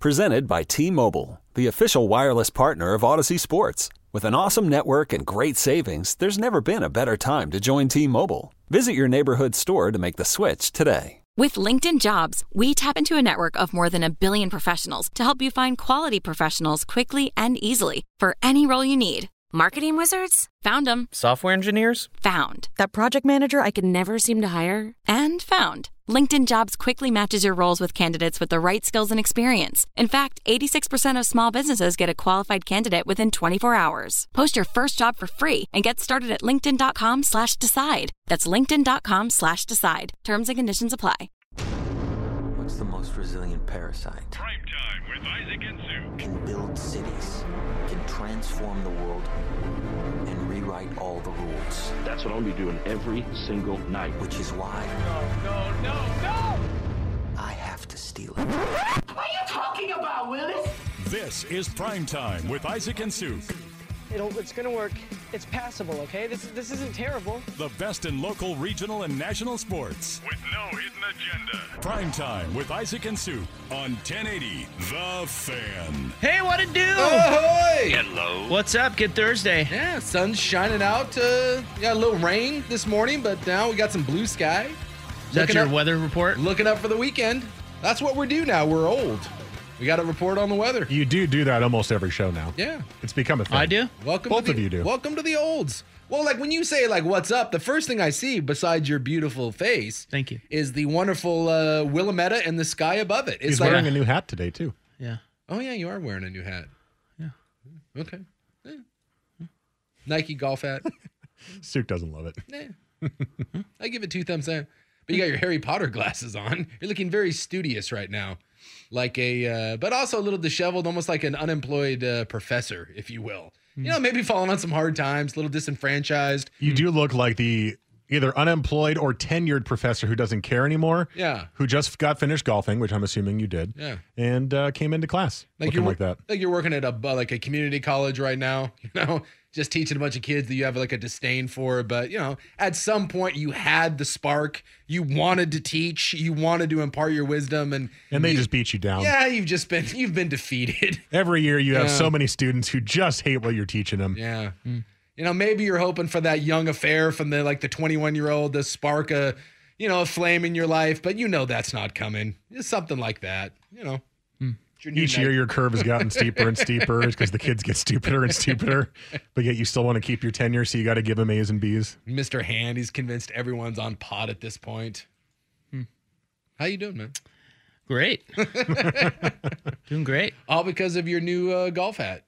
Presented by T-Mobile, the official wireless partner of Odyssey Sports. With an awesome network and great savings, there's never been a better time to join T-Mobile. Visit your neighborhood store to make the switch today. With LinkedIn Jobs, we tap into a network of more than 1 billion professionals to help you find quality professionals quickly and easily for any role you need. Marketing wizards? Found them. Software engineers? Found. That project manager I could never seem to hire? And found. LinkedIn Jobs quickly matches your roles with candidates with the right skills and experience. In fact, 86% of small businesses get a qualified candidate within 24 hours. Post your first job for free and get started at linkedin.com/decide. That's linkedin.com/decide. Terms and conditions apply. What's the most resilient parasite? Prime Time with Isaac and Sue. Can build cities, can transform the world, and rewrite all the rules. That's what I'll be doing every single night. Which is why... No! I have to steal it. What are you talking about, Willis? This is Prime Time with Isaac and Sue. It's gonna work. It's passable, okay? This isn't terrible. The best in local, regional, and national sports. With no hidden agenda. Prime Time with Isaac and Sue on 1080 The Fan. Hey, what it do? Ahoy! Hello. What's up? Good Thursday. Yeah, sun's shining out. Got a little rain this morning, but now we got some blue sky. Is that your weather report? Looking up for the weekend. That's what we're due now. We're old. We got to report on the weather. You do that almost every show now. Yeah. It's become a thing. I do? Both of you do. Welcome to the olds. Well, like when you say like what's up, the first thing I see besides your beautiful face Thank you. is the wonderful Willamette and the sky above it. It's He's like, wearing a new hat today, too. Yeah. oh, yeah, you are wearing a new hat. Yeah. Okay. Yeah. Nike golf hat. Suk doesn't love it. Yeah. I give it 2 thumbs down. But you got your Harry Potter glasses on. You're looking very studious right now. Like but also a little disheveled, almost like an unemployed professor, if you will. You know, maybe falling on some hard times, a little disenfranchised. You do look like the either unemployed or tenured professor who doesn't care anymore. Yeah. Who just got finished golfing, which I'm assuming you did. Yeah. And came into class looking like that. Like you're working at a community college right now, you know, just teaching a bunch of kids that you have like a disdain for. But, you know, at some point you had the spark. You wanted to teach. You wanted to impart your wisdom. And they just beat you down. Yeah, you've been defeated. Every year you have so many students who just hate what you're teaching them. Yeah. You know, maybe you're hoping for that young affair from the 21-year-old to spark a flame in your life, but you know that's not coming. It's something like that, you know. Each year your curve has gotten steeper and steeper because the kids get stupider and stupider, but yet you still want to keep your tenure, so you got to give them A's and B's. Mr. Hand, he's convinced everyone's on pot at this point. How you doing, man? Great. Doing great. All because of your new golf hat.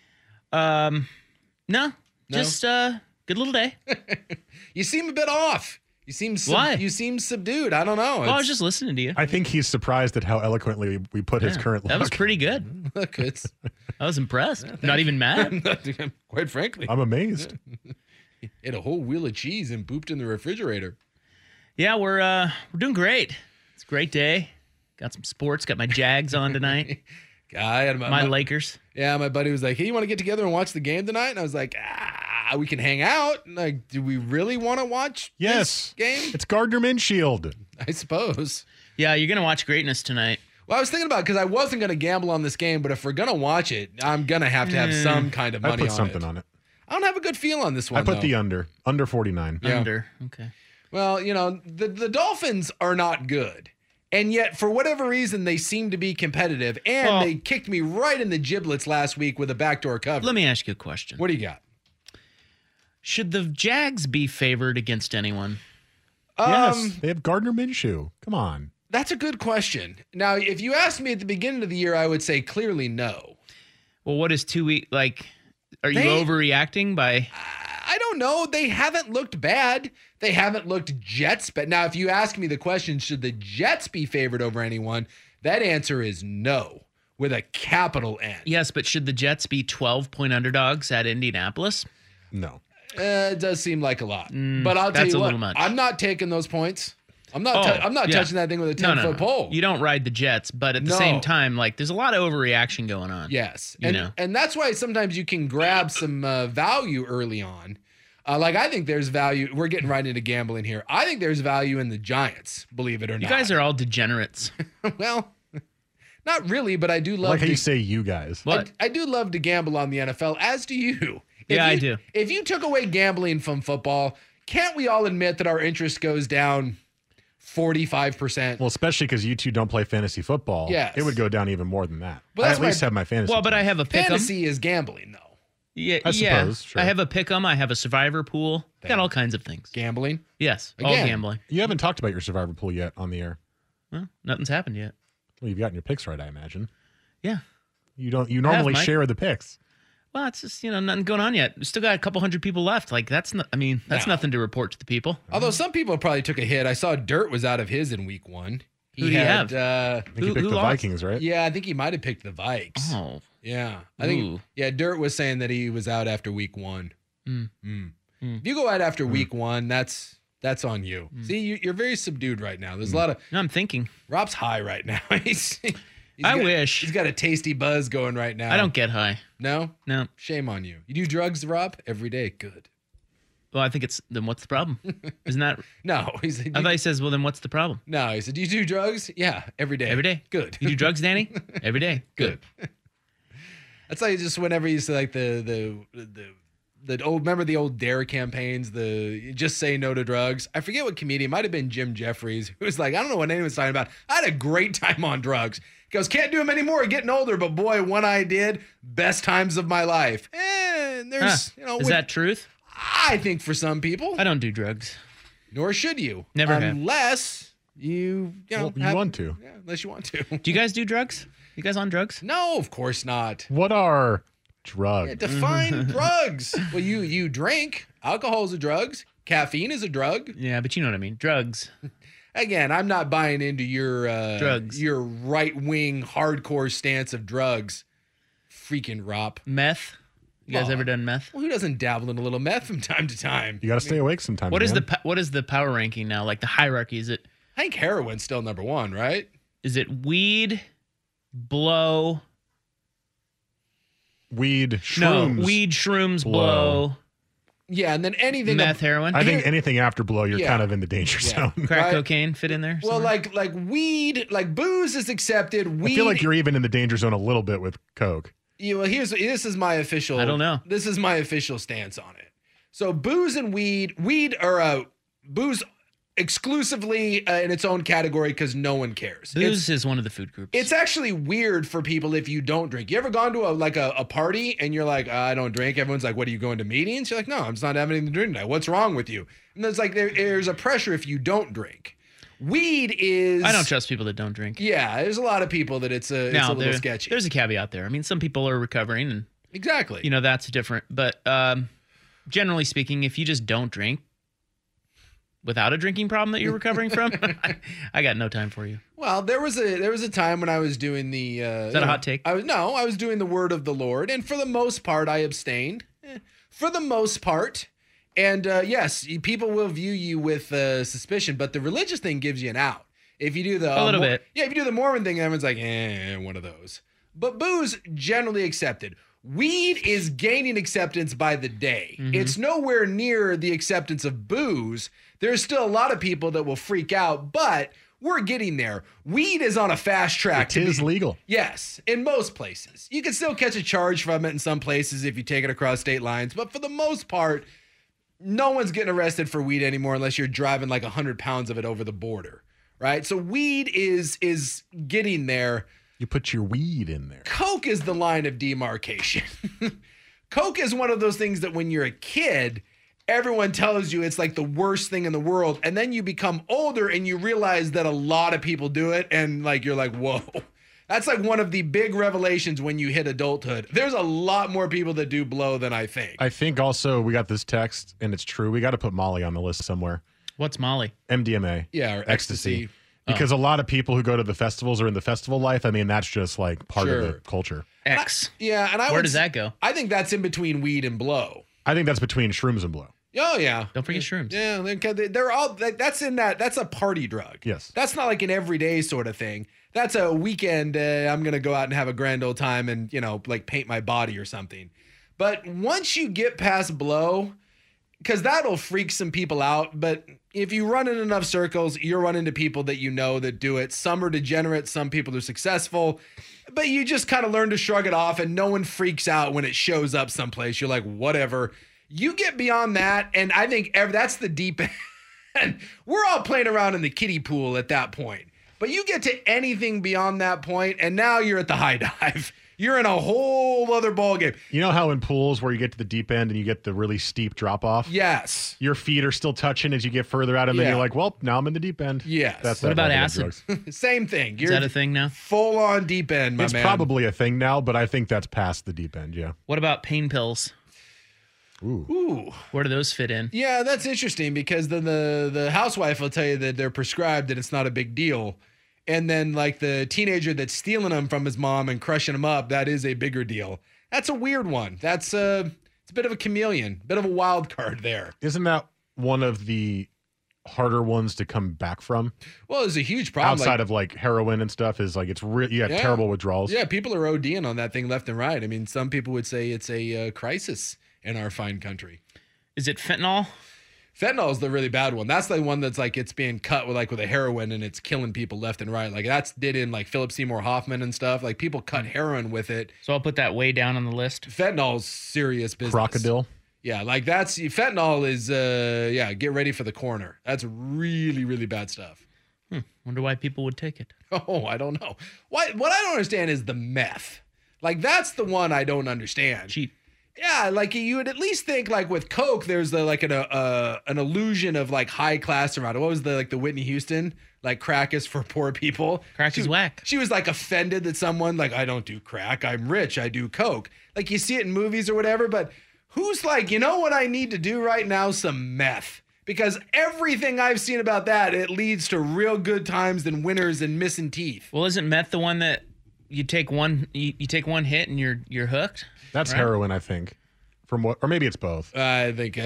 No. Just good little day. You seem a bit off. You seem Why? You seem subdued. I don't know. Well, I was just listening to you. I think he's surprised at how eloquently we put his current look. That was pretty good. Look, I was impressed. Not even mad. Quite frankly. I'm amazed. Ate a whole wheel of cheese and pooped in the refrigerator. Yeah, we're doing great. It's a great day. Got some sports. Got my Jags on tonight. I had my Lakers. Yeah, my buddy was like, "Hey, you want to get together and watch the game tonight?" And I was like, we can hang out. Like, do we really want to watch this game? It's Gardner Minshew. I suppose. Yeah, you're going to watch greatness tonight. Well, I was thinking about it because I wasn't going to gamble on this game, but if we're going to watch it, I'm going to have some kind of money on it. I put something on it. I don't have a good feel on this one, I put the under 49. Yeah. Under, okay. Well, you know, the Dolphins are not good. And yet, for whatever reason, they seem to be competitive. And they kicked me right in the giblets last week with a backdoor cover. Let me ask you a question. What do you got? Should the Jags be favored against anyone? Yes, they have Gardner Minshew. Come on. That's a good question. Now, if you asked me at the beginning of the year, I would say clearly no. Well, what is 2 weeks? Like, are you overreacting by... I don't know. They haven't looked bad. They haven't looked Jets. But now, if you ask me the question, should the Jets be favored over anyone? That answer is no, with a capital N. Yes, but should the Jets be 12-point underdogs at Indianapolis? No. It does seem like a lot. But I'll tell you what, little much. I'm not taking those points. I'm not touching that thing with a 10-foot pole. You don't ride the Jets, but at the same time, like, there's a lot of overreaction going on. Yes. And that's why sometimes you can grab some value early on. Like, I think there's value. We're getting right into gambling here. I think there's value in the Giants, believe it or not. You guys are all degenerates. Well, Not really, but I do love I like how you say you guys. What? I do love to gamble on the NFL, as do you. I do. If you took away gambling from football, can't we all admit that our interest goes down 45%? Well, especially because you two don't play fantasy football. Yes. It would go down even more than that. But I that's at least have my fantasy. Well, but I team. have a pick 'em. Fantasy is gambling, though. Yeah, I suppose, sure. I have a pick 'em. I have a survivor pool. Got all kinds of things. Gambling? Yes, all Again. gambling. You haven't talked about your survivor pool yet on the air. Well, nothing's happened yet. Well, you've gotten your picks right, I imagine. Yeah. You don't. You normally Mike. share the picks. Well, it's just, nothing going on yet. We still got a couple hundred people left. Like, that's not, that's No. nothing to report to the people. Although some people probably took a hit. I saw Dirt was out of his in week 1. Who do you have? I think you picked who the lost? Vikings, right? Yeah, I think he might have picked the Vikes. Oh. Yeah. I think, Ooh. yeah, Dirt was saying that he was out after week 1. Mm. If you go out after week 1, that's on you. See, you're very subdued right now. There's a lot of, No, I'm thinking. Rob's high right now. I wish. He's got a tasty buzz going right now. I don't get high. No? No. Shame on you. You do drugs, Rob? Every day. Good. Well, I think it's, then what's the problem? Isn't that, No. He said, I thought he says, well, then what's the problem? no. He said, do you do drugs? Yeah, every day. Every day. Good. You do drugs, Danny? Every day. Good. That's like just whenever you used to like the old, remember the old DARE campaigns, the just say no to drugs. I forget what comedian, might have been Jim Jeffries, who was like, I don't know what anyone's talking about. I had a great time on drugs. He goes, can't do them anymore, getting older, but boy, when I did, best times of my life. And there's, Is that truth? I think for some people, I don't do drugs. nor should you. Never have. unless you know, Well, you want to. Yeah, unless you want to. Do you guys do drugs? You guys on drugs? No, of course not. What are drugs? Yeah, define drugs. Well, you drink. Alcohol is a drug. Caffeine is a drug. Yeah, but you know what I mean. Drugs. Again, I'm not buying into your Drugs. your right-wing hardcore stance of drugs. Freaking Rob. Meth. You guys Well, ever done meth? Well, who doesn't dabble in a little meth from time to time? You got to stay awake sometimes. What is man. what is the power ranking now? Like the hierarchy? Is it I think heroin's still number 1, right? weed, blow? weed, shrooms? No, weed, shrooms, blow. blow, Yeah, and then anything meth, heroin. I think anything after blow, you're Yeah. kind of in the danger Yeah. zone. Crack right. cocaine fit in there? Well, somewhere? like weed, like booze is accepted. Weed, I feel like you're even in the danger zone a little bit with Coke. Well, this is my official. I don't know. This is my official stance on it. So booze and weed are booze exclusively in its own category because no one cares. booze is one of the food groups. It's actually weird for people if you don't drink. You ever gone to a party and you're like, I don't drink. Everyone's like, what, are you going to meetings? You're like, no, I'm just not having anything to drink tonight. What's wrong with you? And there's like there's a pressure if you don't drink. Weed is. I don't trust people that don't drink. Yeah, there's a lot of people that it's a little sketchy. There's a caveat there. I mean, some people are recovering, and Exactly. that's different. But generally speaking, if you just don't drink without a drinking problem that you're recovering from, I got no time for you. Well, there was a time when I was doing the. Is that a hot take? I was doing the word of the Lord, and for the most part, I abstained. For the most part, and yes, people will view you with suspicion, but the religious thing gives you an out. If you do the A little bit. yeah, if you do the Mormon thing, everyone's like, one of those. But booze generally accepted. Weed is gaining acceptance by the day. Mm-hmm. It's nowhere near the acceptance of booze. There's still a lot of people that will freak out, but we're getting there. Weed is on a fast track. It is legal. Yes, in most places. You can still catch a charge from it in some places if you take it across state lines, but for the most part, no one's getting arrested for weed anymore unless you're driving like 100 pounds of it over the border, right? So weed is getting there. You put your weed in there. Coke is the line of demarcation. Coke is one of those things that when you're a kid, everyone tells you it's like the worst thing in the world. And then you become older and you realize that a lot of people do it. And like, you're like, whoa. That's like one of the big revelations when you hit adulthood. There's a lot more people that do blow than I think. I think also we got this text, and it's true. We got to put Molly on the list somewhere. What's Molly? MDMA. Yeah, or ecstasy. Because a lot of people who go to the festivals are in the festival life. I mean, that's just like part of the culture. X. Yeah, and Where does that go? I think that's in between weed and blow. I think that's between shrooms and blow. Oh yeah. Don't forget shrooms. Yeah, they're all that's in that. That's a party drug. Yes. That's not like an everyday sort of thing. That's a weekend. I'm gonna go out and have a grand old time and like paint my body or something. But once you get past blow, because that'll freak some people out. But if you run in enough circles, you'll run into people that you know that do it. Some are degenerate, some people are successful, but you just kind of learn to shrug it off, and no one freaks out when it shows up someplace. You're like, whatever. You get beyond that, and I think that's the deep end. We're all playing around in the kiddie pool at that point. But you get to anything beyond that point, and now you're at the high dive. You're in a whole other ballgame. You know how in pools where you get to the deep end and you get the really steep drop off? Yes. Your feet are still touching as you get further out, and then you're like, well, now I'm in the deep end. Yes. What about acid? Same thing. Is that a thing now? Full on deep end, my man. It's probably a thing now, but I think that's past the deep end, yeah. What about pain pills? Ooh. Where do those fit in? Yeah, that's interesting because then the housewife will tell you that they're prescribed and it's not a big deal. And then like the teenager that's stealing them from his mom and crushing them up, that is a bigger deal. That's a weird one. That's it's a bit of a chameleon, bit of a wild card there. Isn't that one of the harder ones to come back from? Well, it's a huge problem. Outside of like heroin and stuff is like, you have terrible withdrawals. Yeah, people are ODing on that thing left and right. I mean, some people would say it's a crisis in our fine country. Is it fentanyl? Fentanyl is the really bad one. That's the one that's like it's being cut with a heroin and it's killing people left and right. Like that's did in like Philip Seymour Hoffman and stuff. Like people cut heroin with it. So I'll put that way down on the list. Fentanyl's serious business. Crocodile. Yeah, like that's fentanyl is get ready for the coroner. That's really, really bad stuff. Wonder why people would take it. Oh, I don't know. What I don't understand is the meth. Like that's the one I don't understand. Cheap. Yeah, like you would at least think like with Coke, there's an illusion of like high class around it. What was the Whitney Houston? Like crack is for poor people. Crack is whack. She was like offended that someone like, I don't do crack. I'm rich. I do Coke. Like you see it in movies or whatever, but who's like, you know what I need to do right now? Some meth. Because everything I've seen about that, it leads to real good times and winners and missing teeth. Well, isn't meth the one that you take one hit and you're hooked? That's right? Heroin, I think. Or maybe it's both. I think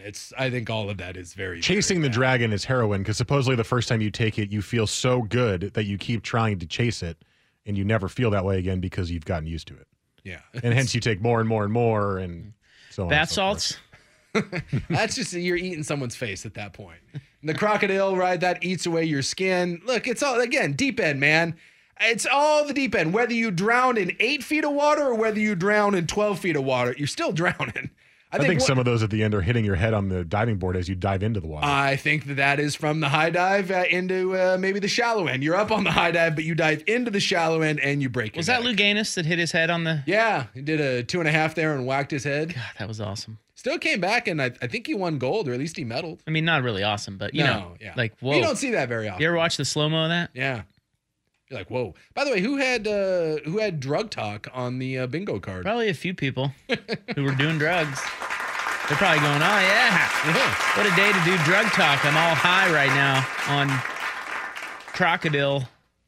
all of that is very chasing very the dragon is heroin because supposedly the first time you take it, you feel so good that you keep trying to chase it, and you never feel that way again because you've gotten used to it. Yeah, and hence you take more and more and more, and so on. Bath salts. That's just you're eating someone's face at that point. And the crocodile, right? That eats away your skin. Look, it's all again deep end, man. It's all the deep end. Whether you drown in 8 feet of water or whether you drown in 12 feet of water, you're still drowning. I think some of those at the end are hitting your head on the diving board as you dive into the water. I think that is from the high dive into maybe the shallow end. You're up on the high dive, but you dive into the shallow end and you break your Was neck. that Lou Ganis that hit his head on the... Yeah, he did a 2.5 there and whacked his head. God, that was awesome. Still came back, and I think he won gold, or at least he medaled. I mean, not really awesome, but you know, like, whoa. You don't see that very often. You ever watch the slow-mo of that? Yeah. You're like, whoa. By the way, who had drug talk on the bingo card? Probably a few people who were doing drugs. They're probably going, oh, yeah. What a day to do drug talk. I'm all high right now on crocodile.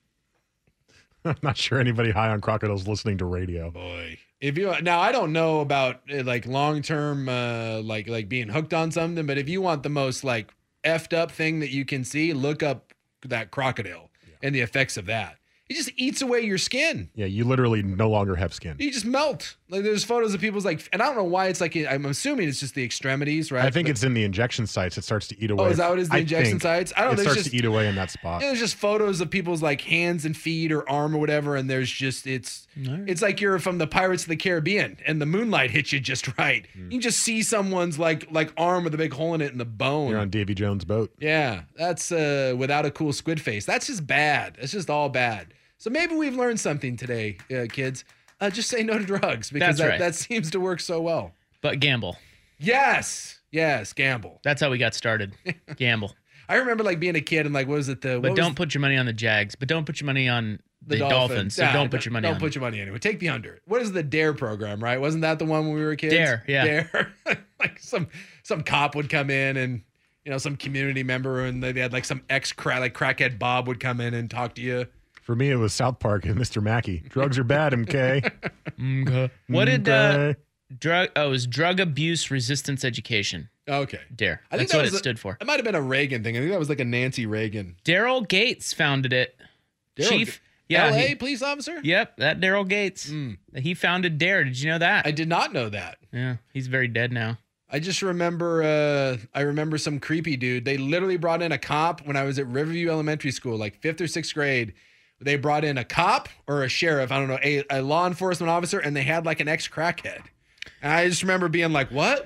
I'm not sure anybody high on crocodiles listening to radio. Boy. Now I don't know about like long-term like being hooked on something, but if you want the most like effed up thing that you can see, look up that crocodile and the effects of that. It just eats away your skin. Yeah, you literally no longer have skin. You just melt. Like there's photos of people's like, and I don't know why it's like, I'm assuming it's just the extremities, right? I think it's in the injection sites. It starts to eat away. Oh, is that what it is? The injection sites? I don't know. It starts to eat away in that spot. Yeah, there's just photos of people's like hands and feet or arm or whatever, and there's just it's like you're from the Pirates of the Caribbean, and the moonlight hits you just right. You can just see someone's like arm with a big hole in it in the bone. You're on Davy Jones' boat. Yeah, that's without a cool squid face. That's just bad. It's just all bad. So maybe we've learned something today, kids. Just say no to drugs because that seems to work so well. But gamble. Yes, gamble. That's how we got started. Gamble. I remember like being a kid and like, what was it? But don't put your money on the Jags. But don't put your money on the Dolphins. So don't put your money on them. Don't put your money anyway. Take the under. What is the DARE program, right? Wasn't that the one when we were kids? DARE, yeah. DARE. Like some cop would come in and, you know, some community member and they had like some crackhead Bob would come in and talk to you. For me, it was South Park and Mr. Mackey. Drugs are bad, MK. MK. What did drug? Oh, it was Drug Abuse Resistance Education. Okay. DARE. I think that's what it stood for. It might have been a Reagan thing. I think that was like a Nancy Reagan. Daryl Gates founded it. Chief. LA police officer? Yep, that Daryl Gates. He founded DARE. Did you know that? I did not know that. Yeah, he's very dead now. I just remember, I remember some creepy dude. They literally brought in a cop when I was at Riverview Elementary School, like 5th or 6th grade. They brought in a cop or a sheriff, I don't know, a law enforcement officer, and they had like an ex-crackhead. And I just remember being like, what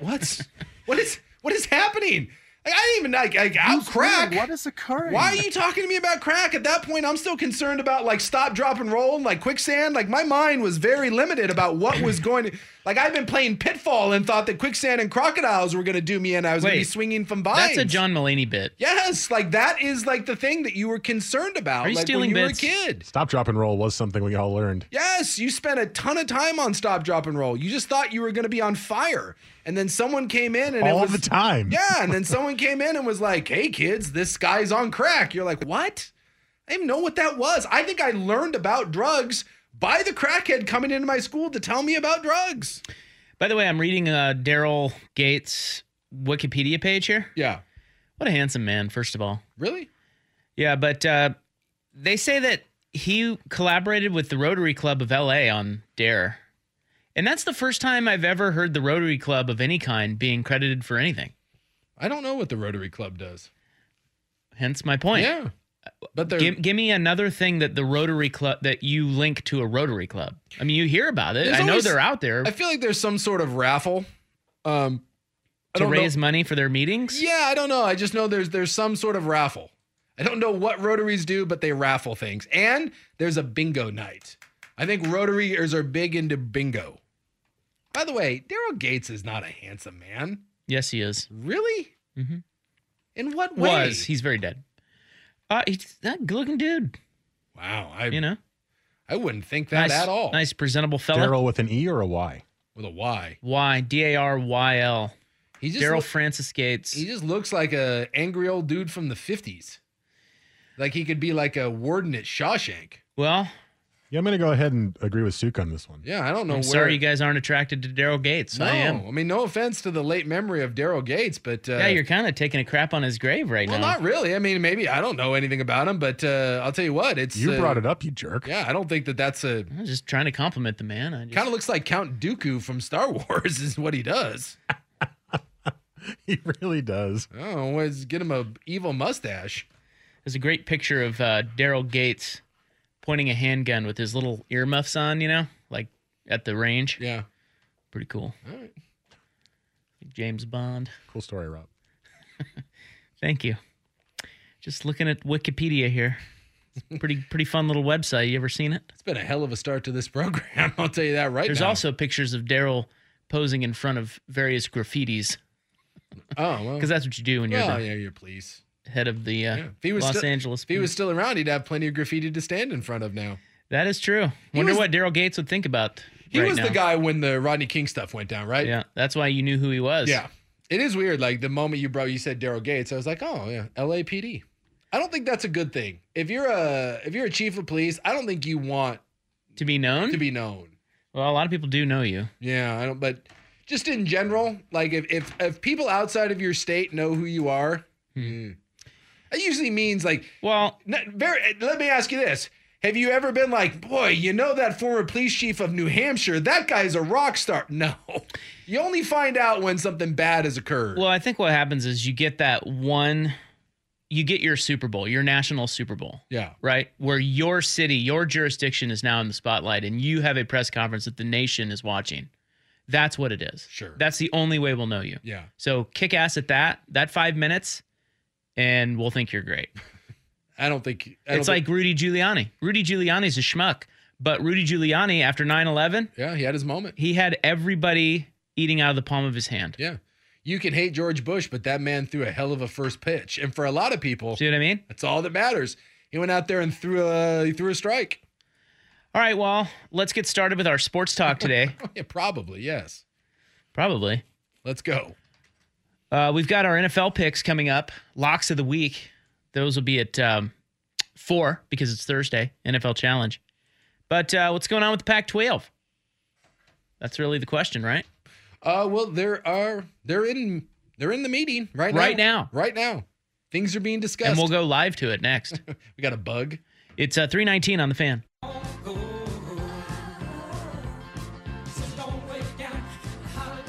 is happening? Like, I didn't even out crack. What is occurring? Why are you talking to me about crack? At that point, I'm still concerned about like stop, drop, and roll, and like quicksand. Like my mind was very limited about what was going to. Like I've been playing Pitfall and thought that quicksand and crocodiles were going to do me, and I was going to be swinging from vines. That's a John Mulaney bit. Yes, like that is like the thing that you were concerned about. Are you like stealing when you bits? were a kid? Stop, drop, and roll was something we all learned. Yes, you spent a ton of time on stop, drop, and roll. You just thought you were going to be on fire. And then someone came in and all the time. Yeah, and then someone came in and was like, hey, kids, this guy's on crack. You're like, what? I didn't know what that was. I think I learned about drugs by the crackhead coming into my school to tell me about drugs. By the way, I'm reading Daryl Gates' Wikipedia page here. Yeah. What a handsome man, first of all. Really? Yeah, but they say that he collaborated with the Rotary Club of LA on Dare. And that's the first time I've ever heard the Rotary Club of any kind being credited for anything. I don't know what the Rotary Club does. Hence my point. Yeah. But give me another thing that the Rotary Club, that you link to a Rotary Club. I mean, you hear about it. I know they're out there. I feel like there's some sort of raffle. To raise money for their meetings? Yeah, I don't know. I just know there's some sort of raffle. I don't know what Rotaries do, but they raffle things. And there's a bingo night. I think Rotarians are big into bingo. By the way, Daryl Gates is not a handsome man. Yes, he is. Really? Mm-hmm. In what way? He's very dead. He's that good-looking dude. Wow. I wouldn't think that at all. Nice, presentable fella. Daryl with an E or a Y? With a Y. Y. D-A-R-Y-L. Daryl Francis Gates. He just looks like a angry old dude from the 50s. Like he could be like a warden at Shawshank. Well... Yeah, I'm going to go ahead and agree with Suk on this one. Yeah, I don't know. I'm sorry you guys aren't attracted to Daryl Gates. No, I am. I mean, no offense to the late memory of Daryl Gates, but... yeah, you're kind of taking a crap on his grave right now. Well, not really. I mean, maybe I don't know anything about him, but I'll tell you what. You brought it up, you jerk. Yeah, I don't think that's a... I'm just trying to compliment the man. Kind of looks like Count Dooku from Star Wars is what he does. He really does. Oh, let's get him a evil mustache. There's a great picture of Daryl Gates pointing a handgun with his little earmuffs on, like at the range. Yeah. Pretty cool. All right. James Bond. Cool story, Rob. Thank you. Just looking at Wikipedia here. It's pretty fun little website. You ever seen it? It's been a hell of a start to this program. I'll tell you that right now. There's also pictures of Daryl posing in front of various graffitis. Oh, well. Because that's what you do when you're you're police. Head of the Los Angeles. If he was still around, he'd have plenty of graffiti to stand in front of now. That is true. Wonder what Daryl Gates would think about. He was the guy when the Rodney King stuff went down, right? Yeah, that's why you knew who he was. Yeah, it is weird. Like the moment you said Daryl Gates, I was like, oh yeah, LAPD. I don't think that's a good thing. If you're a chief of police, I don't think you want to be known. Well, a lot of people do know you. Yeah, I don't. But just in general, like if people outside of your state know who you are. That usually means let me ask you this. Have you ever been like, boy, that former police chief of New Hampshire, that guy's a rock star? No. You only find out when something bad has occurred. Well, I think what happens is you get your Super Bowl, your national Super Bowl. Yeah. Right? Where your city, your jurisdiction is now in the spotlight and you have a press conference that the nation is watching. That's what it is. Sure. That's the only way we'll know you. Yeah. So kick ass at that 5 minutes. And we'll think you're great. It's like Rudy Giuliani. Rudy Giuliani's a schmuck. But Rudy Giuliani, after 9/11... Yeah, he had his moment. He had everybody eating out of the palm of his hand. Yeah. You can hate George Bush, but that man threw a hell of a first pitch. And for a lot of people... See what I mean? That's all that matters. He went out there and threw a strike. All right, well, let's get started with our sports talk today. Yeah, probably, yes. Probably. Let's go. We've got our NFL picks coming up. Locks of the week. Those will be at 4 because it's Thursday, NFL Challenge. But what's going on with the Pac-12? That's really the question, right? Well, they're in the meeting right now. Right now. Things are being discussed. And we'll go live to it next. We got a bug. It's 3:19 on the Fan.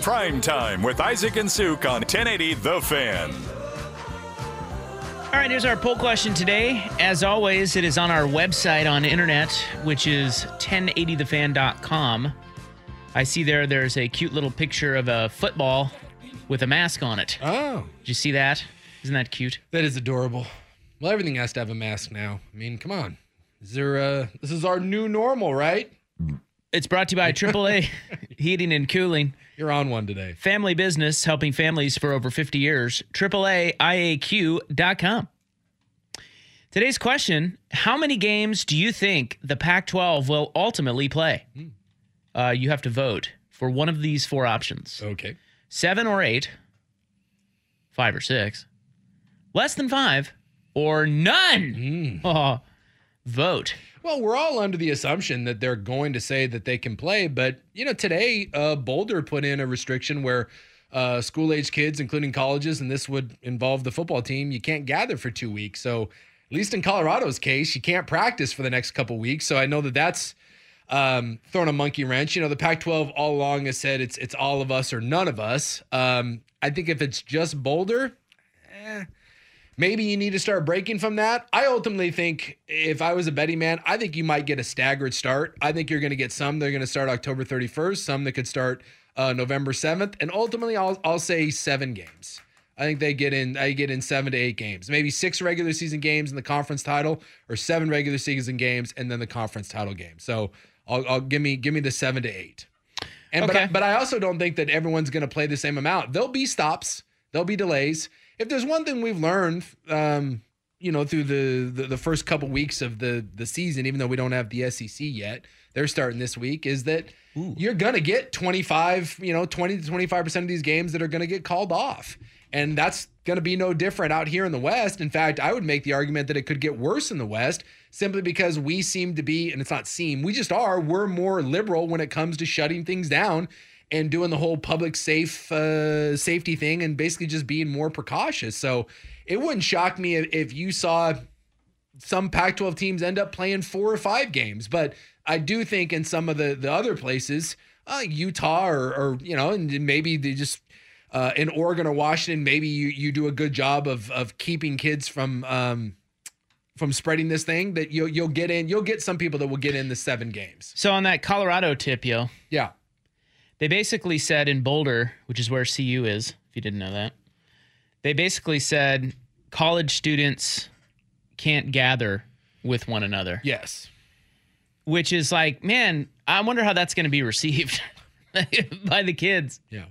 Prime Time with Isaac and Suk on 1080 The Fan. All right, here's our poll question today. As always, it is on our website on the internet, which is 1080thefan.com. I see there's a cute little picture of a football with a mask on it. Oh. Did you see that? Isn't that cute? That is adorable. Well, everything has to have a mask now. I mean, come on. This is our new normal, right? It's brought to you by AAA Heating and Cooling. You're on one today. Family business helping families for over 50 years. AAAIAQ.com. Today's question, how many games do you think the Pac-12 will ultimately play? You have to vote for one of these four options. Okay. 7 or 8, 5 or 6, less than 5, or none. Vote. Well, we're all under the assumption that they're going to say that they can play, but today Boulder put in a restriction where school-age kids, including colleges, and this would involve the football team, you can't gather for 2 weeks. So at least in Colorado's case, you can't practice for the next couple weeks. So I know that's thrown a monkey wrench. The Pac-12 all along has said it's all of us or none of us. I think if it's just Boulder, maybe you need to start breaking from that. I ultimately think if I was a betting man, I think you might get a staggered start. I think you're going to get some that are going to start October 31st, some that could start November 7th. And ultimately, I'll say 7 games. I think they get in 7 to 8 games, maybe 6 regular season games in the conference title, or 7 regular season games and then the conference title game. So I'll give me the 7 to 8. And okay. but I also don't think that everyone's going to play the same amount. There'll be stops. There'll be delays. If there's one thing we've learned, through the first couple weeks of the season, even though we don't have the SEC yet, they're starting this week, is that you're going to get 20 to 25% of these games that are going to get called off. And that's going to be no different out here in the West. In fact, I would make the argument that it could get worse in the West simply because we seem to be, and it's not seem, we just are, we're more liberal when it comes to shutting things down and doing the whole public safety thing and basically just being more precautious. So it wouldn't shock me if you saw some Pac-12 teams end up playing 4 or 5 games. But I do think in some of the other places, Utah or and maybe they just in Oregon or Washington, maybe you do a good job of keeping kids from spreading this thing, that you'll get some people that will get in the 7 games. So on that Colorado tip, yeah. They basically said in Boulder, which is where CU is, if you didn't know that, they basically said college students can't gather with one another. Yes. Which is like, man, I wonder how that's going to be received by the kids. Yeah.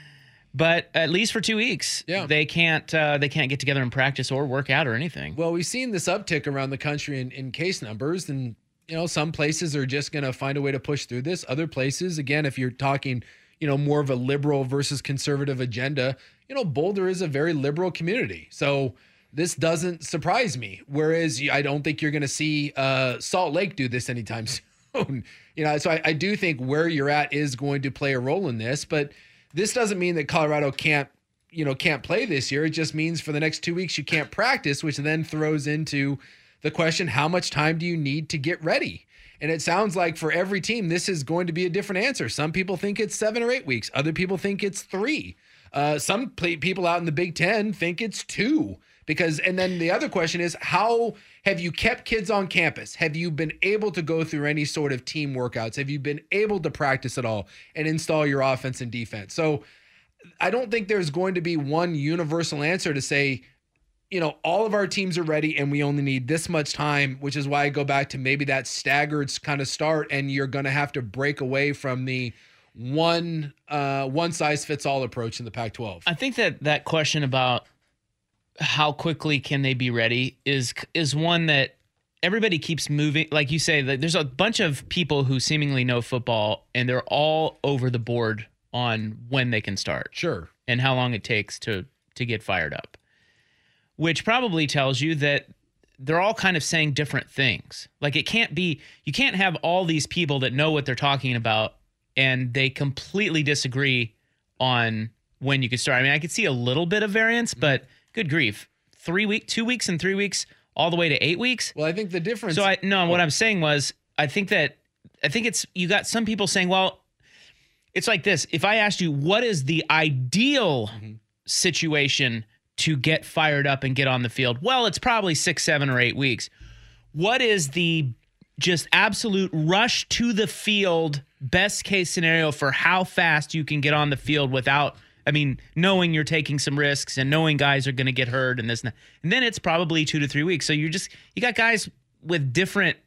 But at least for 2 weeks, they can't get together and practice or work out or anything. Well, we've seen this uptick around the country in case numbers, and some places are just going to find a way to push through this. Other places, again, if you're talking, more of a liberal versus conservative agenda, Boulder is a very liberal community. So this doesn't surprise me. Whereas I don't think you're going to see Salt Lake do this anytime soon. So I do think where you're at is going to play a role in this. But this doesn't mean that Colorado can't play this year. It just means for the next 2 weeks you can't practice, which then throws into the question, how much time do you need to get ready? And it sounds like for every team, this is going to be a different answer. Some people think it's 7 or 8 weeks. Other people think it's 3. Some people out in the Big Ten think it's 2. And then the other question is, how have you kept kids on campus? Have you been able to go through any sort of team workouts? Have you been able to practice at all and install your offense and defense? So I don't think there's going to be one universal answer to say, all of our teams are ready and we only need this much time, which is why I go back to maybe that staggered kind of start, and you're going to have to break away from the one size fits all approach in the Pac-12. I think that question about how quickly can they be ready is one that everybody keeps moving. Like you say, there's a bunch of people who seemingly know football and they're all over the board on when they can start. Sure. And how long it takes to get fired up. Which probably tells you that they're all kind of saying different things. Like you can't have all these people that know what they're talking about and they completely disagree on when you can start. I mean, I could see a little bit of variance, but good grief. 2 weeks and 3 weeks all the way to 8 weeks. Well, I think the difference. What I'm saying was, I think it's, you got some people saying, well, It's like this. If I asked you, what is the ideal situation to get fired up and get on the field? Well, it's probably 6, 7, or 8 weeks. What is the just absolute rush to the field, best case scenario for how fast you can get on the field without, knowing you're taking some risks and knowing guys are going to get hurt and this and that. And then it's probably 2 to 3 weeks. So you got guys with different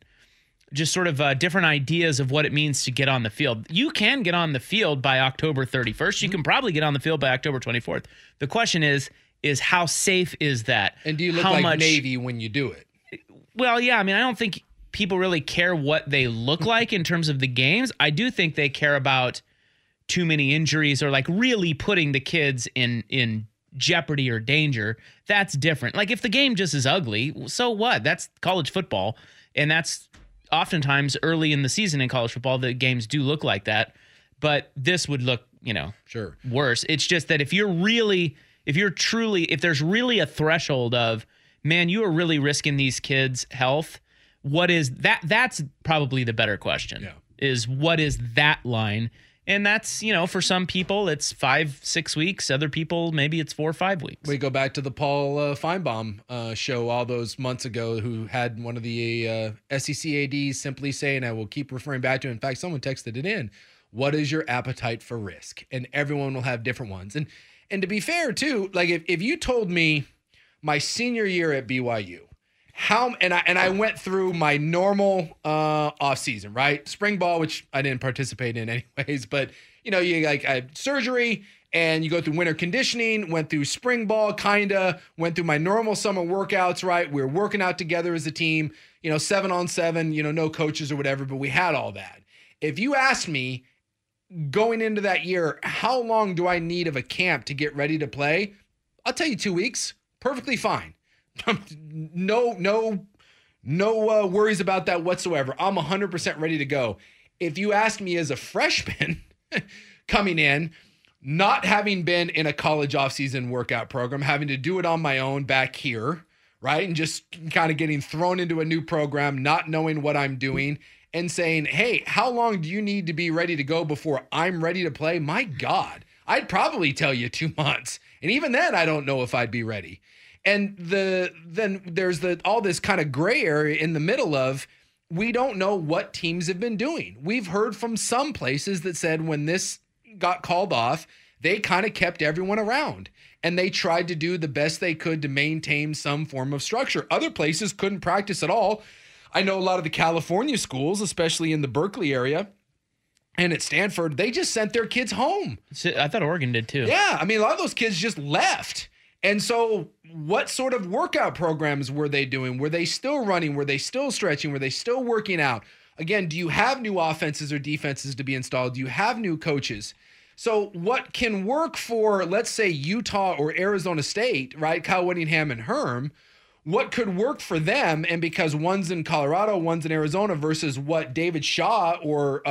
ideas of what it means to get on the field. You can get on the field by October 31st. You can probably get on the field by October 24th. The question is how safe is that? And do you look like Navy when you do it? Well, yeah. I don't think people really care what they look like in terms of the games. I do think they care about too many injuries or like really putting the kids in jeopardy or danger. That's different. Like if the game just is ugly, so what? That's college football. And that's oftentimes early in the season in college football, the games do look like that. But this would look, sure, worse. It's just that if there's really a threshold of, man, you are really risking these kids' health, what is that? That's probably the better question. Yeah. Is what is that line? And that's, for some people it's 5-6 weeks. Other people, maybe it's 4 or 5 weeks. We go back to the Paul Feinbaum show all those months ago, who had one of the SEC ADs simply saying, I will keep referring back to it. In fact, someone texted it in. What is your appetite for risk? And everyone will have different ones. And to be fair too, like if you told me my senior year at BYU, I went through my normal off season, right? Spring ball, which I didn't participate in anyways, but you I had surgery and you go through winter conditioning, went through spring ball, went through my normal summer workouts, right? We were working out together as a team, 7-on-7, no coaches or whatever, but we had all that. If you asked me going into that year, how long do I need of a camp to get ready to play? I'll tell you 2 weeks, perfectly fine. No worries about that whatsoever. I'm 100% ready to go. If you ask me as a freshman coming in, not having been in a college offseason workout program, having to do it on my own back here, right? And just kind of getting thrown into a new program, not knowing what I'm doing and saying, hey, how long do you need to be ready to go before I'm ready to play? My God, I'd probably tell you 2 months. And even then, I don't know if I'd be ready. And then there's all this kind of gray area in the middle of, we don't know what teams have been doing. We've heard from some places that said when this got called off, they kind of kept everyone around and they tried to do the best they could to maintain some form of structure. Other places couldn't practice at all. I know a lot of the California schools, especially in the Berkeley area and at Stanford, they just sent their kids home. I thought Oregon did too. Yeah. A lot of those kids just left. And so what sort of workout programs were they doing? Were they still running? Were they still stretching? Were they still working out? Again, do you have new offenses or defenses to be installed? Do you have new coaches? So what can work for, let's say, Utah or Arizona State, right? Kyle Whittingham and Herm, what could work for them? And because one's in Colorado, one's in Arizona versus what David Shaw or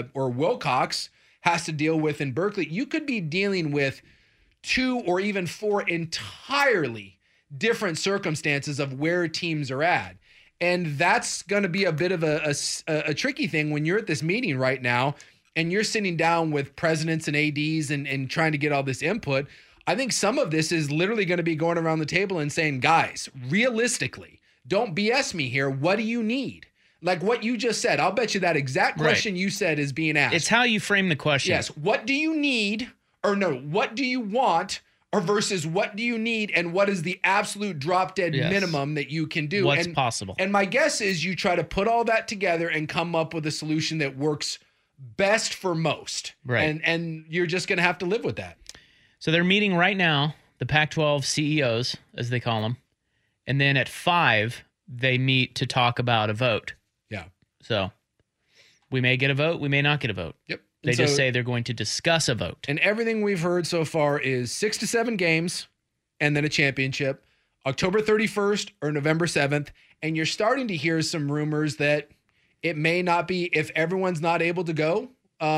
Wilcox has to deal with in Berkeley, you could be dealing with 2 or even 4 entirely different circumstances of where teams are at. And that's going to be a bit of a tricky thing when you're at this meeting right now and you're sitting down with presidents and ADs and trying to get all this input. I think some of this is literally going to be going around the table and saying, guys, realistically, don't BS me here. What do you need? Like what you just said, I'll bet you that exact question you said is being asked. It's how you frame the question. Yes. What do you need? Or no, what do you want? Or versus what do you need? And what is the absolute drop dead minimum that you can do? What's possible? And my guess is you try to put all that together and come up with a solution that works best for most. Right. And you're just going to have to live with that. So they're meeting right now, the Pac-12 CEOs, as they call them. And then at 5, they meet to talk about a vote. Yeah. So we may get a vote. We may not get a vote. Yep. They just say they're going to discuss a vote. And everything we've heard so far is 6 to 7 games and then a championship, October 31st or November 7th. And you're starting to hear some rumors that it may not be, if everyone's not able to go,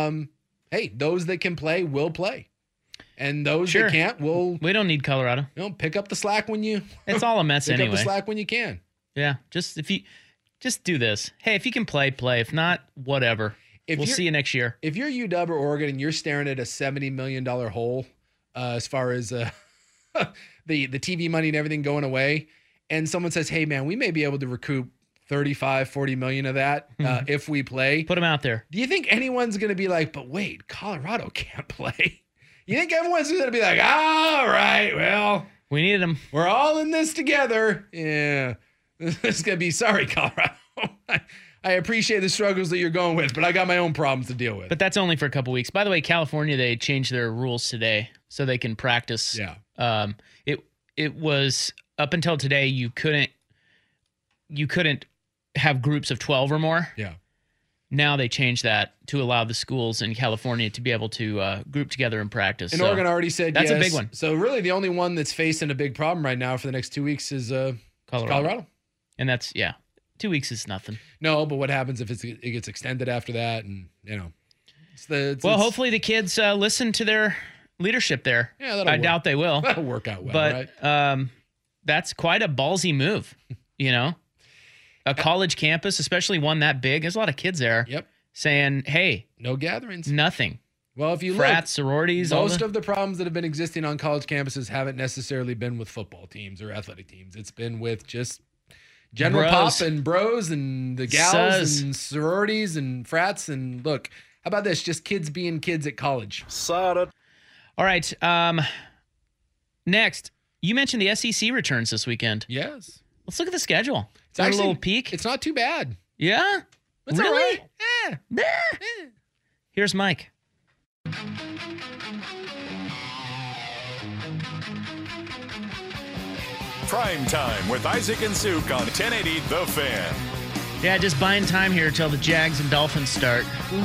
hey, those that can play will play. And those that can't will. We don't need Colorado. Pick up the slack when you. It's all a mess anyway. Pick up the slack when you can. Yeah. Just do this. Hey, if you can play, play. If not, whatever. We'll see you next year. If you're UW or Oregon and you're staring at a $70 million hole as far as the TV money and everything going away, and someone says, hey, man, we may be able to recoup 35, 40 million of that if we play. Put them out there. Do you think anyone's going to be like, but wait, Colorado can't play? You think everyone's going to be like, all right, well, we needed them. We're all in this together. Yeah. It's going to be, sorry, Colorado. I appreciate the struggles that you're going with, but I got my own problems to deal with. But that's only for a couple weeks. By the way, California, they changed their rules today so they can practice. Yeah. It was up until today, you couldn't have groups of 12 or more. Yeah. Now they changed that to allow the schools in California to be able to group together and practice. And Oregon already said that's yes. a big one. So really the only one that's facing a big problem right now for the next 2 weeks is Colorado. And that's, 2 weeks is nothing. No, but what happens if it gets extended after that? And, hopefully the kids listen to their leadership there. Yeah, that'll I work. doubt they will. That'll work out well, but, right? That's quite a ballsy move, A college campus, especially one that big, there's a lot of kids there. Yep. Saying, hey. No gatherings. Nothing. Well, if you Frats, sororities. Most of the problems that have been existing on college campuses haven't necessarily been with football teams or athletic teams. It's been with just general pop and bros and the gals and sororities and frats. And look, how about this? Just kids being kids at college. All right. Next, you mentioned the SEC returns this weekend. Yes. Let's look at the schedule. It's actually, a little peek. It's not too bad. Yeah? It's really? All right. Yeah. Here's Mike. Prime Time with Isaac and Suk on 1080 The Fan. Yeah, just buying time here till the Jags and Dolphins start.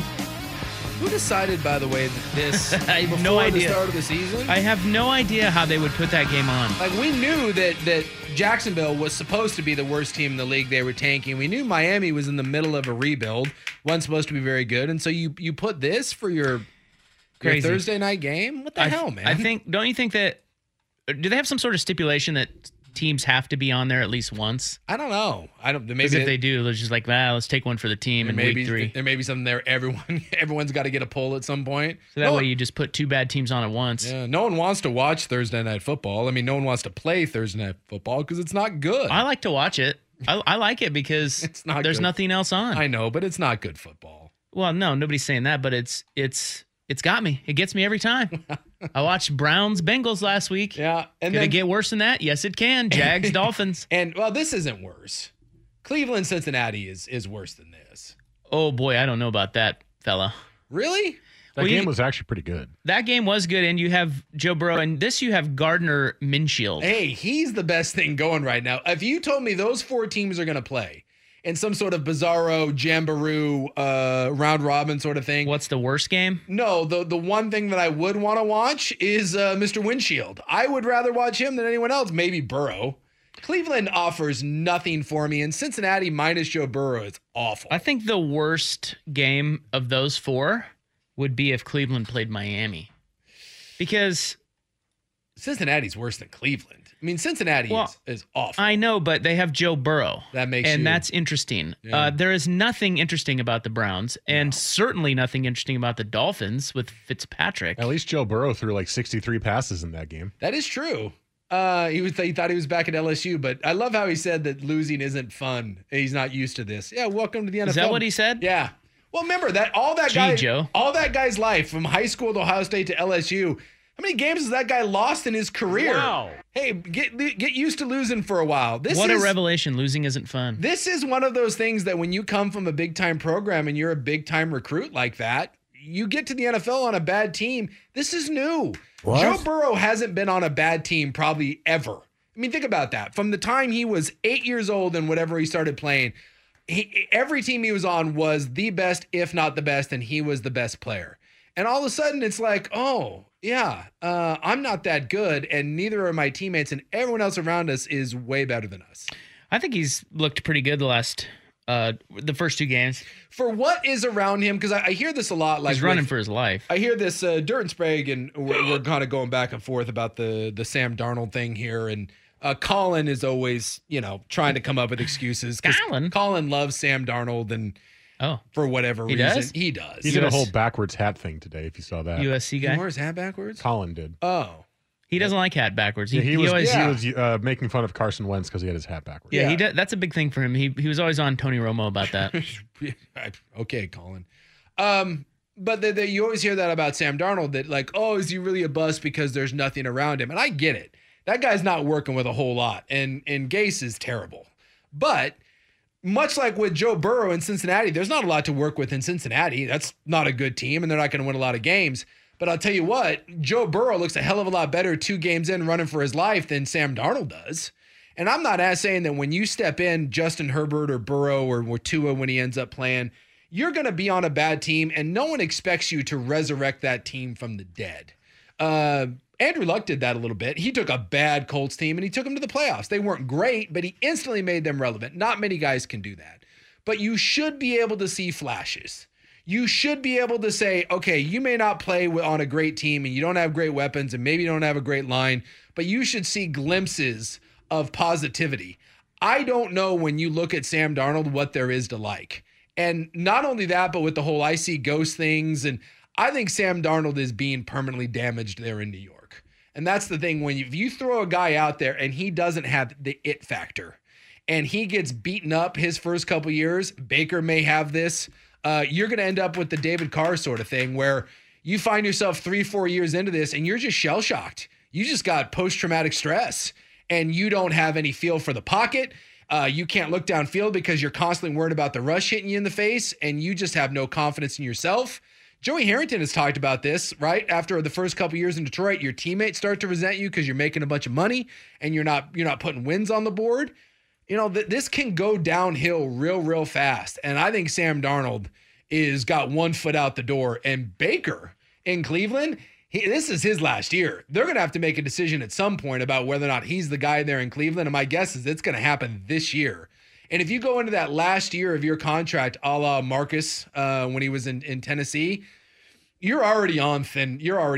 Who decided, by the way, that this I have before no idea. the start of the season? I have no idea how they would put that game on. Like, we knew that Jacksonville was supposed to be the worst team in the league. They were tanking. We knew Miami was in the middle of a rebuild. Wasn't supposed to be very good. And so you put this for your Thursday night game? What the hell, man? Don't you think that, do they have some sort of stipulation that teams have to be on there at least once? I don't know. Maybe if they do, they're just like, let's take one for the team in week 3. There may be something there. Everyone's got to get a poll at some point. So that way you just put 2 bad teams on at once. Yeah, no one wants to watch Thursday night football. I mean, no one wants to play Thursday night football because it's not good. I like to watch it. I like it because there's nothing else on. I know, but it's not good football. Well, no, nobody's saying that, but it's got me. It gets me every time. I watched Browns Bengals last week. Yeah. And Could it get worse than that? Yes, it can. Jags Dolphins. And, well, this isn't worse. Cleveland Cincinnati is worse than this. Oh, boy. I don't know about that, fella. Really? That game was actually pretty good. That game was good. And you have Joe Burrow. And this you have Gardner Minshew. Hey, he's the best thing going right now. If you told me those 4 teams are going to play in some sort of bizarro jamboree round robin sort of thing. What's the worst game? No, the one thing that I would want to watch is Mr. Windshield. I would rather watch him than anyone else. Maybe Burrow. Cleveland offers nothing for me, and Cincinnati minus Joe Burrow is awful. I think the worst game of those 4 would be if Cleveland played Miami, because Cincinnati's worse than Cleveland. I mean, Cincinnati is awful. I know, but they have Joe Burrow. That's interesting. Yeah. There is nothing interesting about the Browns, and certainly nothing interesting about the Dolphins with Fitzpatrick. At least Joe Burrow threw like 63 passes in that game. That is true. He thought he was back at LSU, but I love how he said that losing isn't fun. He's not used to this. Yeah, welcome to the NFL. Is that what he said? Yeah. Well, remember that all that guy's life from high school to Ohio State to LSU. How many games has that guy lost in his career? Wow. Hey, get used to losing for a while. What a revelation. Losing isn't fun. This is one of those things that when you come from a big-time program and you're a big-time recruit like that, you get to the NFL on a bad team. This is new. What? Joe Burrow hasn't been on a bad team probably ever. I mean, think about that. From the time he was 8 years old and whatever he started playing, every team he was on was the best, if not the best, and he was the best player. And all of a sudden, it's like, oh, yeah, I'm not that good, and neither are my teammates, and everyone else around us is way better than us. I think he's looked pretty good the first 2 games. For what is around him, because I hear this a lot. Like he's running for his life. I hear this, Dirt and Sprague, and we're kind of going back and forth about the Sam Darnold thing here, and Colin is always, trying to come up with excuses. Colin loves Sam Darnold, and Oh. For whatever He reason. does? He does. He did a whole backwards hat thing today, if you saw that. USC guy? He wore his hat backwards? Colin did. Oh. He doesn't like hat backwards. He was always making fun of Carson Wentz because he had his hat backwards. Yeah, he does, that's a big thing for him. He was always on Tony Romo about that. Okay, Colin. But you always hear that about Sam Darnold, that like, oh, is he really a bust because there's nothing around him? And I get it. That guy's not working with a whole lot, and Gase is terrible. But much like with Joe Burrow in Cincinnati, there's not a lot to work with in Cincinnati. That's not a good team, and they're not going to win a lot of games. But I'll tell you what, Joe Burrow looks a hell of a lot better 2 games in running for his life than Sam Darnold does. And I'm not saying that when you step in Justin Herbert or Burrow or Tua when he ends up playing, you're going to be on a bad team, and no one expects you to resurrect that team from the dead. Andrew Luck did that a little bit. He took a bad Colts team, and he took them to the playoffs. They weren't great, but he instantly made them relevant. Not many guys can do that. But you should be able to see flashes. You should be able to say, okay, you may not play on a great team, and you don't have great weapons, and maybe you don't have a great line, but you should see glimpses of positivity. I don't know when you look at Sam Darnold what there is to like. And not only that, but with the whole I see ghost things, and I think Sam Darnold is being permanently damaged there in New York. And that's the thing, when if you throw a guy out there and he doesn't have the it factor, and he gets beaten up his first couple years, Baker may have this, you're going to end up with the David Carr sort of thing where you find yourself 3-4 years into this and you're just shell-shocked. You just got post-traumatic stress and you don't have any feel for the pocket. You can't look downfield because you're constantly worried about the rush hitting you in the face, and you just have no confidence in yourself. Joey Harrington has talked about this, right? After the first couple years in Detroit, your teammates start to resent you because you're making a bunch of money and you're not putting wins on the board. You know, this can go downhill real fast. And I think Sam Darnold is got 1 foot out the door. And Baker in Cleveland, this is his last year. They're going to have to make a decision at some point about whether or not he's the guy there in Cleveland. And my guess is it's going to happen this year. And if you go into that last year of your contract, a la Marcus when he was in Tennessee, you're already on thin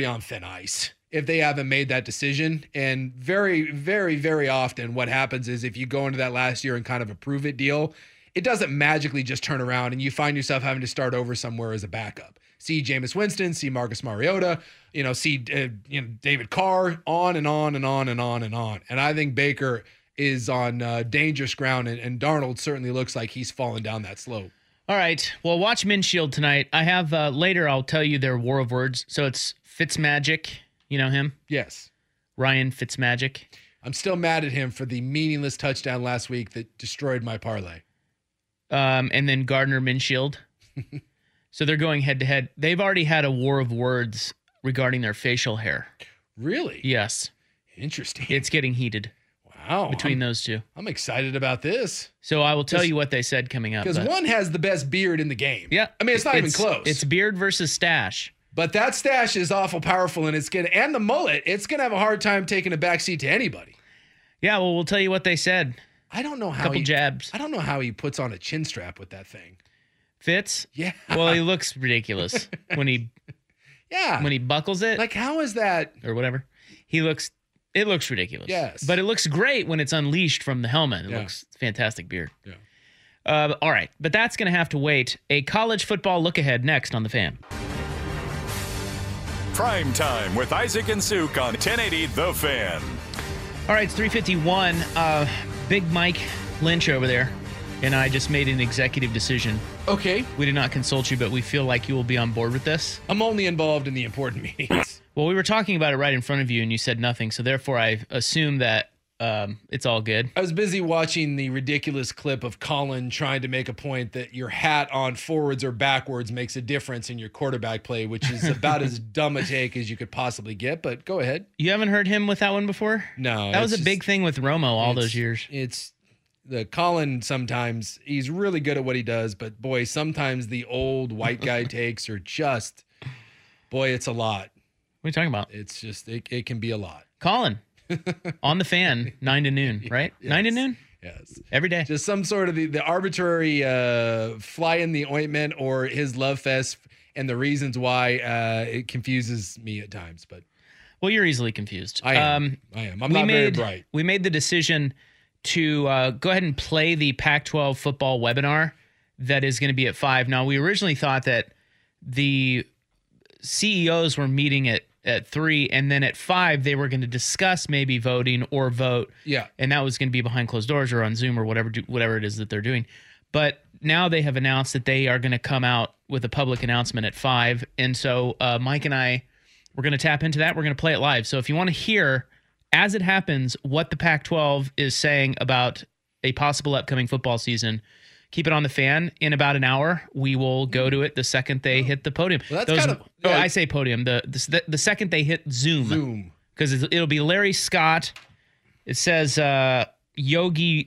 ice if they haven't made that decision. And very, very, very often what happens is if you go into that last year and kind of a prove it deal, it doesn't magically just turn around and you find yourself having to start over somewhere as a backup. See Jameis Winston, see Marcus Mariota, see David Carr, on and on and on and on and on. And I think Baker is on dangerous ground, and Darnold certainly looks like he's falling down that slope. All right. Well, watch Minsheeld tonight. I have later, I'll tell you their war of words. So it's Fitzmagic. You know him? Yes. Ryan Fitzmagic. I'm still mad at him for the meaningless touchdown last week that destroyed my parlay. And then Gardner Minsheeld. So they're going head to head. They've already had a war of words regarding their facial hair. Really? Yes. Interesting. It's getting heated. Wow. Between those two. I'm excited about this. So I will tell you what they said coming up. Because one has the best beard in the game. Yeah. I mean, it's not even close. It's beard versus stash. But that stash is awful powerful, and and the mullet, it's going to have a hard time taking a backseat to anybody. Yeah, well, we'll tell you what they said. I don't know how couple jabs. I don't know how he puts on a chin strap with that thing. Fitz? Yeah. Well, he looks ridiculous when he buckles it. Like, how is that? Or whatever. It looks ridiculous. Yes. But it looks great when it's unleashed from the helmet. It looks fantastic beard. Yeah. All right. But that's going to have to wait. A college football look ahead next on The Fan. Prime Time with Isaac and Suk on 1080 The Fan. All right, it's 3:51. Big Mike Lynch over there and I just made an executive decision. Okay. We did not consult you, but we feel like you will be on board with this. I'm only involved in the important meetings. Well, we were talking about it right in front of you, and you said nothing, so therefore I assume that it's all good. I was busy watching the ridiculous clip of Colin trying to make a point that your hat on forwards or backwards makes a difference in your quarterback play, which is about as dumb a take as you could possibly get, but go ahead. You haven't heard him with that one before? No. That was a big thing with Romo all those years. It's the Colin sometimes, he's really good at what he does, but boy, sometimes the old white guy takes are just, boy, it's a lot. What are you talking about? It's just, it can be a lot. Colin. On the Fan, 9 to noon, right? Yes. 9 to noon? Yes. Every day. Just some sort of the arbitrary fly in the ointment or his love fest and the reasons why it confuses me at times. But well, you're easily confused. I am. I'm not very bright. We made the decision to go ahead and play the Pac-12 football webinar that is going to be at 5. Now, we originally thought that the CEOs were meeting at 3, and then at 5 they were going to discuss maybe voting or vote. Yeah. And that was going to be behind closed doors or on Zoom or whatever it is that they're doing. But now they have announced that they are going to come out with a public announcement at 5. And so Mike and I, we're going to tap into that. We're going to play it live. So if you want to hear, as it happens, what the Pac-12 is saying about a possible upcoming football season, keep it on the fan. In about an hour, we will go to it the second they hit the podium. Well, that's I say podium. The second they hit Zoom. Because it'll be Larry Scott. It says Yogi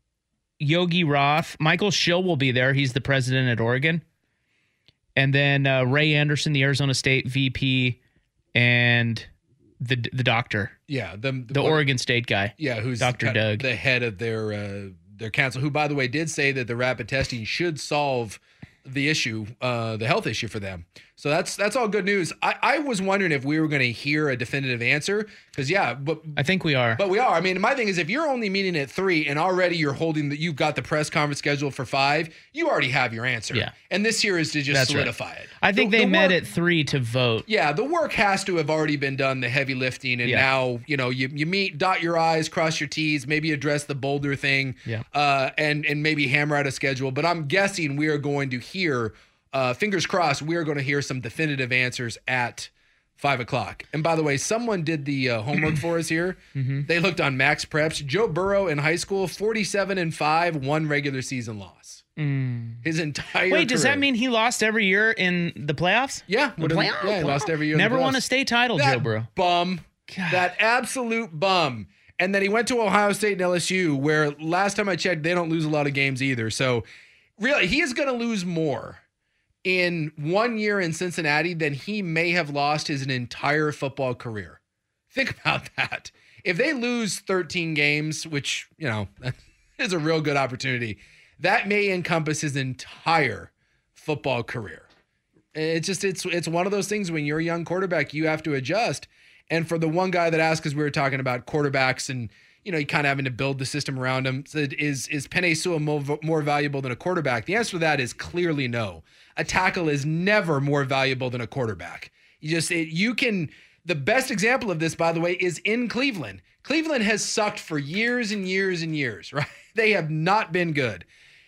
Roth. Michael Schill will be there. He's the president at Oregon. And then Ray Anderson, the Arizona State VP, and the doctor. Yeah, the Oregon State guy. Yeah, who's Dr. Doug, the head of their council, who, by the way, did say that the rapid testing should solve the issue, the health issue for them. So that's all good news. I was wondering if we were going to hear a definitive answer, because but I think we are. But we are. I mean, my thing is, if you're only meeting at 3 and already you've got the press conference scheduled for 5, you already have your answer. Yeah. And this here is to just solidify it. I think they met at 3 to vote. Yeah, the work has to have already been done, the heavy lifting, and now you meet, dot your I's, cross your T's, maybe address the Boulder thing, and maybe hammer out a schedule. But I'm guessing we are going to hear, fingers crossed, we are going to hear some definitive answers at 5 o'clock. And by the way, someone did the homework for us here. Mm-hmm. They looked on Max Preps. Joe Burrow in high school, 47-5, 1 regular season loss. His entire Wait, does career. that mean he lost every year in the playoffs? Yeah. The playoffs? Yeah, he lost every year. Never won a state title, Joe Burrow. Bum. God. That absolute bum. And then he went to Ohio State and LSU, where last time I checked, they don't lose a lot of games either. So really, he is going to lose more in 1 year in Cincinnati than he may have lost his entire football career. Think about that. If they lose 13 games, which, is a real good opportunity, that may encompass his entire football career. It's one of those things when you're a young quarterback, you have to adjust. And for the one guy that asked, because we were talking about quarterbacks and, you kind of having to build the system around him, said, is Penei Sewell more valuable than a quarterback? The answer to that is clearly no. A tackle is never more valuable than a quarterback. The best example of this, by the way, is in Cleveland. Cleveland has sucked for years and years and years, right? They have not been good.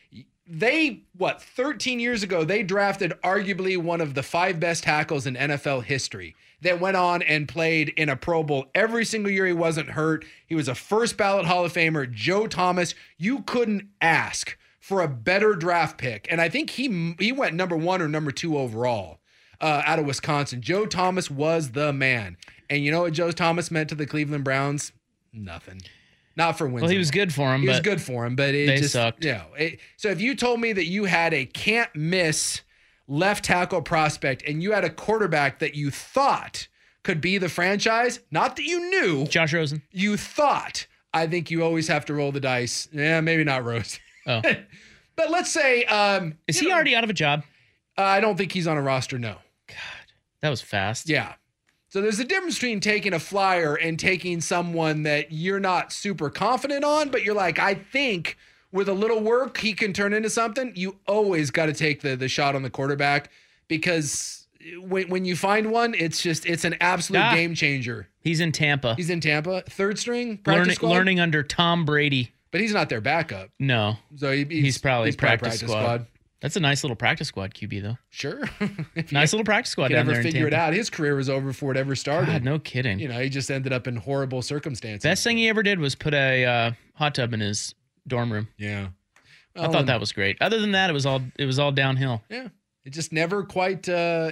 13 years ago, they drafted arguably one of the 5 best tackles in NFL history that went on and played in a Pro Bowl every single year he wasn't hurt. He was a first ballot Hall of Famer, Joe Thomas. You couldn't ask for a better draft pick. And I think he went number 1 or number 2 overall out of Wisconsin. Joe Thomas was the man. And you know what Joe Thomas meant to the Cleveland Browns? Nothing. Not for Winston. Well, he was good for him. He was good for him, but it they just sucked. So if you told me that you had a can't miss left tackle prospect and you had a quarterback that you thought could be the franchise, not that you knew, Josh Rosen, you thought, I think you always have to roll the dice. Yeah, maybe not Rose. Oh, but let's say, is he already out of a job? I don't think he's on a roster. No. God, that was fast. Yeah. So there's a difference between taking a flyer and taking someone that you're not super confident on, but you're like, I think with a little work, he can turn into something. You always got to take the shot on the quarterback, because when you find one, it's an absolute game changer. He's in Tampa. He's in Tampa. Third string, practice squad? Learning under Tom Brady. But he's not their backup. No. So he's probably practice squad. That's a nice little practice squad QB, though. Sure. Nice little practice squad down there in Tampa. Figure it out. His career was over before it ever started. God, no kidding. He just ended up in horrible circumstances. Best thing he ever did was put a hot tub in his dorm room. Yeah. Well, I thought that was great. Other than that, it was all downhill. Yeah. It just never quite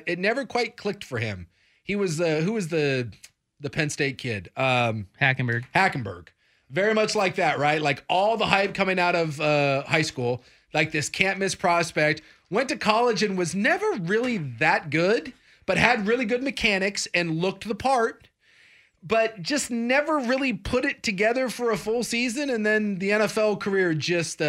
clicked for him. He was who was the Penn State kid? Hackenberg. Very much like that, right? Like all the hype coming out of high school, like this can't miss prospect, went to college and was never really that good, but had really good mechanics and looked the part, but just never really put it together for a full season. And then the NFL career just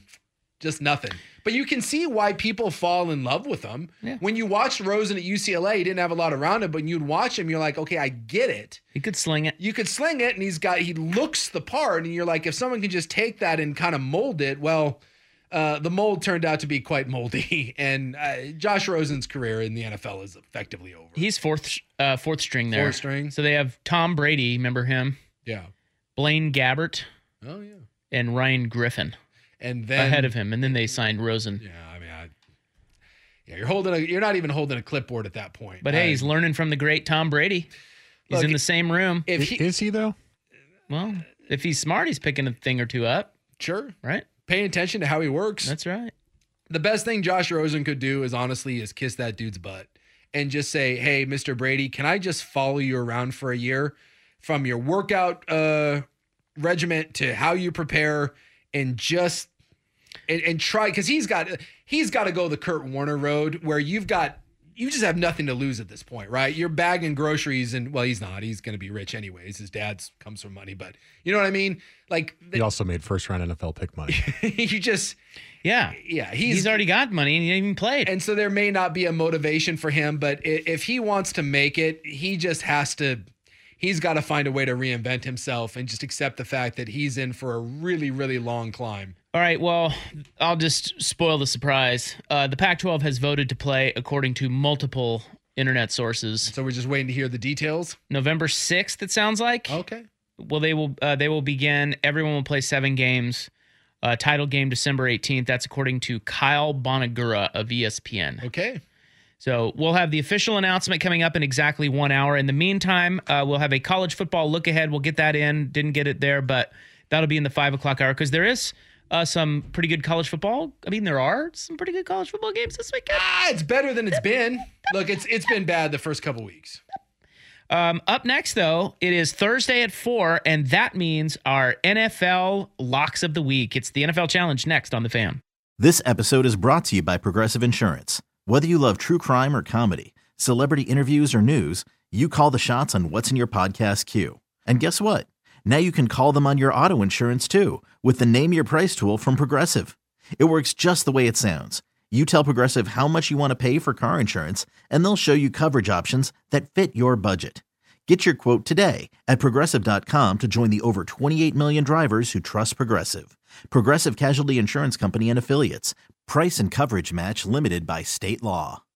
nothing. But you can see why people fall in love with him. Yeah. When you watched Rosen at UCLA, he didn't have a lot around him, but you'd watch him, you're like, okay, I get it. He could sling it. You could sling it, and he looks the part, and you're like, if someone can just take that and kind of mold it, well, the mold turned out to be quite moldy, and Josh Rosen's career in the NFL is effectively over. He's fourth string there. Fourth string. So they have Tom Brady, remember him? Yeah. Blaine Gabbert. Oh, yeah. And Ryan Griffin. And then ahead of him, and then they signed Rosen. Yeah, I mean, you're not even holding a clipboard at that point. But hey, he's learning from the great Tom Brady. He's in the same room. Is he though? Well, if he's smart, he's picking a thing or two up. Sure. Right? Paying attention to how he works. That's right. The best thing Josh Rosen could do is kiss that dude's butt and just say, hey, Mr. Brady, can I just follow you around for a year from your workout regiment to how you prepare and just and try, because he's got to go the Kurt Warner road where you just have nothing to lose at this point, right? You're bagging groceries and, well, he's not. He's going to be rich anyways. His dad's comes from money, but you know what I mean? Like he also made first round NFL pick money. Yeah, he's already got money and he didn't even played. And so there may not be a motivation for him, but if he wants to make it, he's got to find a way to reinvent himself and just accept the fact that he's in for a really, really long climb. All right, well, I'll just spoil the surprise. The Pac-12 has voted to play according to multiple internet sources. So we're just waiting to hear the details? November 6th, it sounds like. Okay. Well, they will begin. Everyone will play 7 games. Title game December 18th. That's according to Kyle Bonagura of ESPN. Okay. So we'll have the official announcement coming up in exactly 1 hour. In the meantime, we'll have a college football look ahead. We'll get that in. Didn't get it there, but that'll be in the 5 o'clock hour because there is some pretty good college football. I mean, there are some pretty good college football games this weekend. It's better than it's been. Look, it's been bad the first couple weeks. Up next, though, it is Thursday at 4, and that means our NFL Locks of the Week. It's the NFL Challenge next on The Fan. This episode is brought to you by Progressive Insurance. Whether you love true crime or comedy, celebrity interviews or news, you call the shots on what's in your podcast queue. And guess what? Now you can call them on your auto insurance too with the Name Your Price tool from Progressive. It works just the way it sounds. You tell Progressive how much you want to pay for car insurance, and they'll show you coverage options that fit your budget. Get your quote today at Progressive.com to join the over 28 million drivers who trust Progressive. Progressive Casualty Insurance Company and Affiliates. Price and coverage match limited by state law.